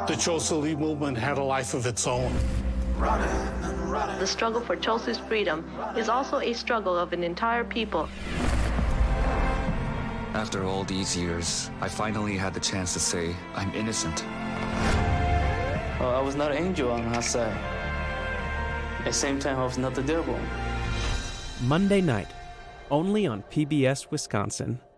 the Chelsea Lee movement had a life of its own. The struggle for Chelsea's freedom is also a struggle of an entire people. After all these years, I finally had the chance to say I'm innocent. Well, I was not an angel on her side. At the same time, I was not the devil. Monday night, only on PBS Wisconsin.